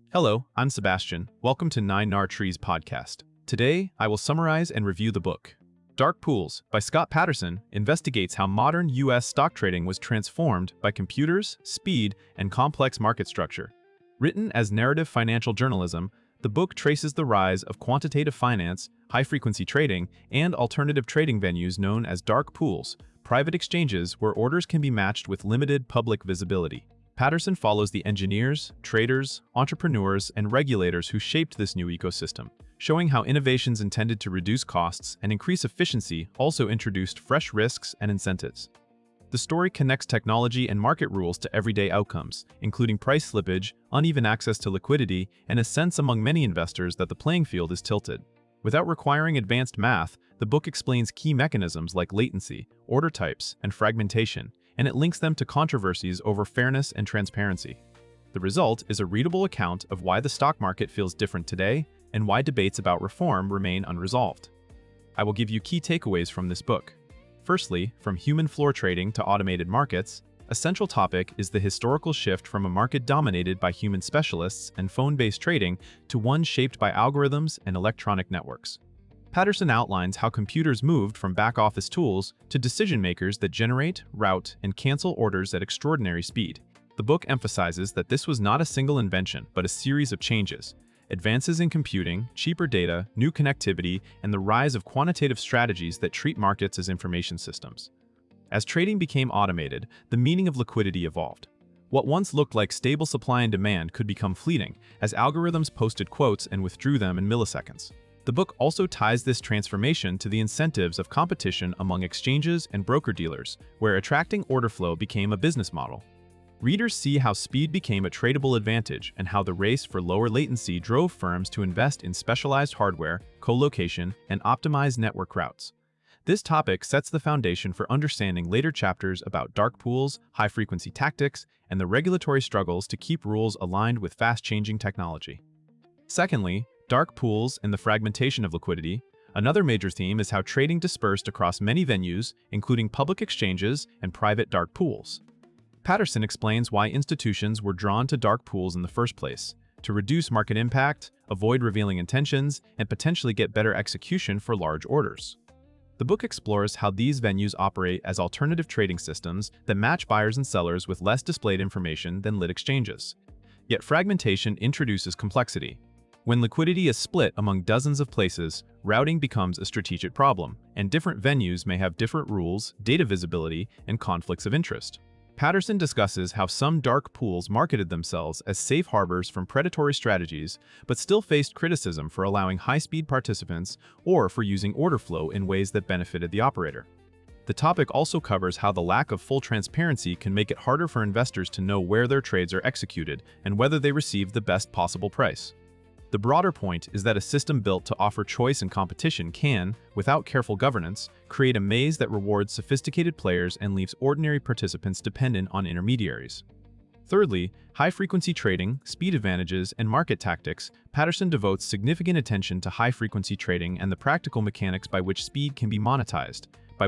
Hello, I'm Sebastian. Welcome to Nine Nar Trees podcast. Today, I will summarize and review the book. Dark Pools by Scott Patterson investigates how modern U.S. stock trading was transformed by computers, speed, and complex market structure. Written as narrative financial journalism, the book traces the rise of quantitative finance, high-frequency trading, and alternative trading venues known as dark pools, private exchanges where orders can be matched with limited public visibility. Patterson follows the engineers, traders, entrepreneurs, and regulators who shaped this new ecosystem, showing how innovations intended to reduce costs and increase efficiency also introduced fresh risks and incentives. The story connects technology and market rules to everyday outcomes, including price slippage, uneven access to liquidity, and a sense among many investors that the playing field is tilted. Without requiring advanced math, the book explains key mechanisms like latency, order types, and fragmentation, and it links them to controversies over fairness and transparency. The result is a readable account of why the stock market feels different today and why debates about reform remain unresolved. I will give you key takeaways from this book. Firstly, from human floor trading to automated markets, a central topic is the historical shift from a market dominated by human specialists and phone-based trading to one shaped by algorithms and electronic networks. Patterson outlines how computers moved from back-office tools to decision-makers that generate, route, and cancel orders at extraordinary speed. The book emphasizes that this was not a single invention, but a series of changes. Advances in computing, cheaper data, new connectivity, and the rise of quantitative strategies that treat markets as information systems. As trading became automated, the meaning of liquidity evolved. What once looked like stable supply and demand could become fleeting, as algorithms posted quotes and withdrew them in milliseconds. The book also ties this transformation to the incentives of competition among exchanges and broker-dealers, where attracting order flow became a business model. Readers see how speed became a tradable advantage and how the race for lower latency drove firms to invest in specialized hardware, co-location, and optimized network routes. This topic sets the foundation for understanding later chapters about dark pools, high-frequency tactics, and the regulatory struggles to keep rules aligned with fast-changing technology. Secondly, dark pools and the fragmentation of liquidity. Another major theme is how trading dispersed across many venues, including public exchanges and private dark pools. Patterson explains why institutions were drawn to dark pools in the first place: to reduce market impact, avoid revealing intentions, and potentially get better execution for large orders. The book explores how these venues operate as alternative trading systems that match buyers and sellers with less displayed information than lit exchanges. Yet fragmentation introduces complexity. When liquidity is split among dozens of places, routing becomes a strategic problem, and different venues may have different rules, data visibility, and conflicts of interest. Patterson discusses how some dark pools marketed themselves as safe harbors from predatory strategies, but still faced criticism for allowing high-speed participants or for using order flow in ways that benefited the operator. The topic also covers how the lack of full transparency can make it harder for investors to know where their trades are executed and whether they receive the best possible price. The broader point is that a system built to offer choice and competition can, without careful governance, create a maze that rewards sophisticated players and leaves ordinary participants dependent on intermediaries. Thirdly, high-frequency trading, speed advantages, and market tactics. Patterson devotes significant attention to high-frequency trading and the practical mechanics by which speed can be monetized.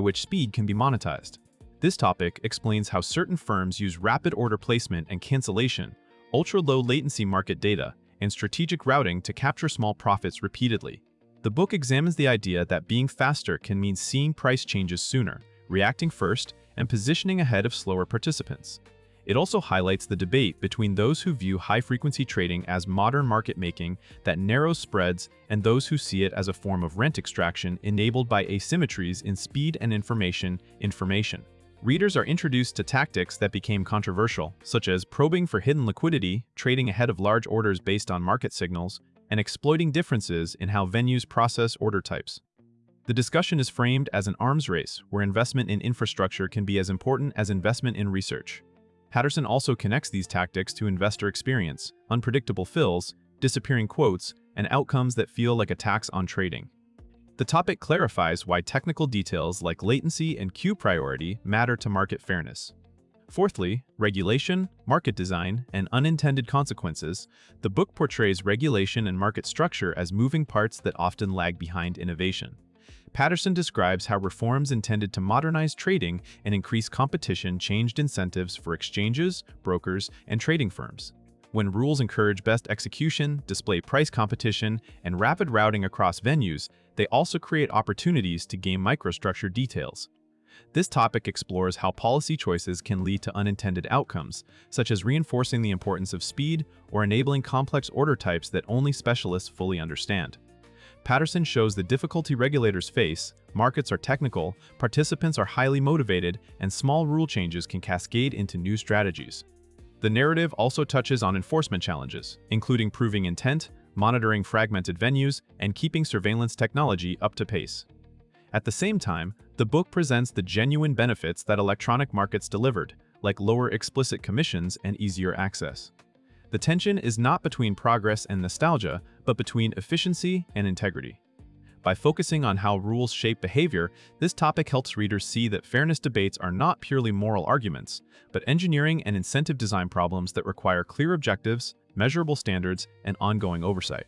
This topic explains how certain firms use rapid order placement and cancellation, ultra-low latency market data, and strategic routing to capture small profits repeatedly. The book examines the idea that being faster can mean seeing price changes sooner, reacting first, and positioning ahead of slower participants. It also highlights the debate between those who view high-frequency trading as modern market making that narrows spreads and those who see it as a form of rent extraction enabled by asymmetries in speed and information. Readers are introduced to tactics that became controversial, such as probing for hidden liquidity, trading ahead of large orders based on market signals, and exploiting differences in how venues process order types. The discussion is framed as an arms race, where investment in infrastructure can be as important as investment in research. Patterson also connects these tactics to investor experience, unpredictable fills, disappearing quotes, and outcomes that feel like a tax on trading. The topic clarifies why technical details like latency and queue priority matter to market fairness. Fourthly, regulation, market design, and unintended consequences. The book portrays regulation and market structure as moving parts that often lag behind innovation. Patterson describes how reforms intended to modernize trading and increase competition changed incentives for exchanges, brokers, and trading firms. When rules encourage best execution, display price competition, and rapid routing across venues, they also create opportunities to game microstructure details. This topic explores how policy choices can lead to unintended outcomes, such as reinforcing the importance of speed or enabling complex order types that only specialists fully understand. Patterson shows the difficulty regulators face, markets are technical, participants are highly motivated, and small rule changes can cascade into new strategies. The narrative also touches on enforcement challenges, including proving intent, monitoring fragmented venues, and keeping surveillance technology up to pace. At the same time, the book presents the genuine benefits that electronic markets delivered, like lower explicit commissions and easier access. The tension is not between progress and nostalgia, but between efficiency and integrity. By focusing on how rules shape behavior, this topic helps readers see that fairness debates are not purely moral arguments, but engineering and incentive design problems that require clear objectives, measurable standards, and ongoing oversight.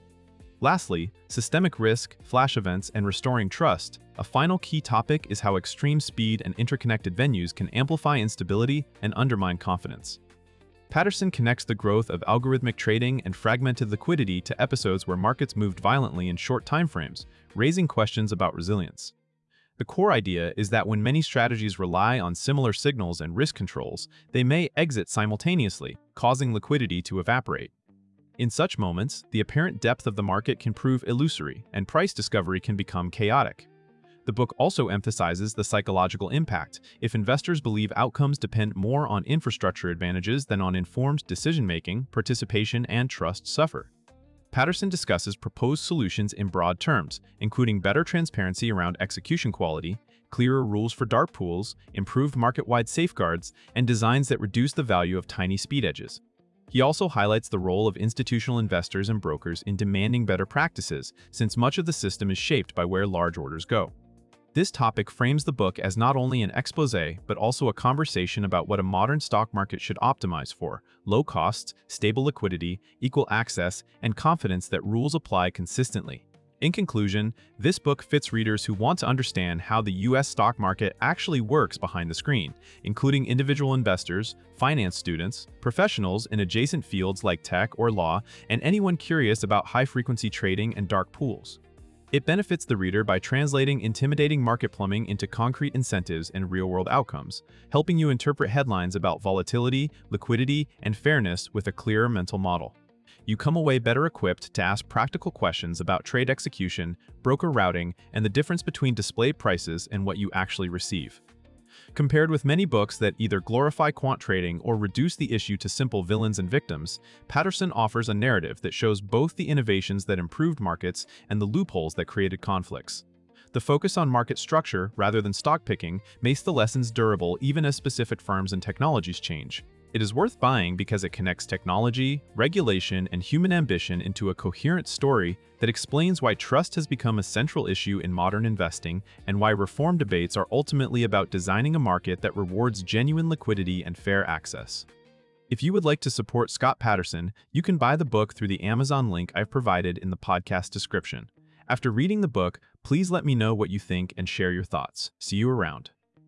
Lastly, systemic risk, flash events, and restoring trust. A final key topic is how extreme speed and interconnected venues can amplify instability and undermine confidence. Patterson connects the growth of algorithmic trading and fragmented liquidity to episodes where markets moved violently in short timeframes, raising questions about resilience. The core idea is that when many strategies rely on similar signals and risk controls, they may exit simultaneously, causing liquidity to evaporate. In such moments, the apparent depth of the market can prove illusory, and price discovery can become chaotic. The book also emphasizes the psychological impact. If investors believe outcomes depend more on infrastructure advantages than on informed decision-making, participation and trust suffer. Patterson discusses proposed solutions in broad terms, including better transparency around execution quality, clearer rules for dark pools, improved market-wide safeguards, and designs that reduce the value of tiny speed edges. He also highlights the role of institutional investors and brokers in demanding better practices, since much of the system is shaped by where large orders go. This topic frames the book as not only an exposé, but also a conversation about what a modern stock market should optimize for: low costs, stable liquidity, equal access, and confidence that rules apply consistently. In conclusion, this book fits readers who want to understand how the U.S. stock market actually works behind the screen, including individual investors, finance students, professionals in adjacent fields like tech or law, and anyone curious about high-frequency trading and dark pools. It benefits the reader by translating intimidating market plumbing into concrete incentives and real-world outcomes, helping you interpret headlines about volatility, liquidity, and fairness with a clearer mental model. You come away better equipped to ask practical questions about trade execution, broker routing, and the difference between displayed prices and what you actually receive. Compared with many books that either glorify quant trading or reduce the issue to simple villains and victims, Patterson offers a narrative that shows both the innovations that improved markets and the loopholes that created conflicts. The focus on market structure rather than stock picking makes the lessons durable even as specific firms and technologies change. It is worth buying because it connects technology, regulation, and human ambition into a coherent story that explains why trust has become a central issue in modern investing and why reform debates are ultimately about designing a market that rewards genuine liquidity and fair access. If you would like to support Scott Patterson, you can buy the book through the Amazon link I've provided in the podcast description. After reading the book, please let me know what you think and share your thoughts. See you around.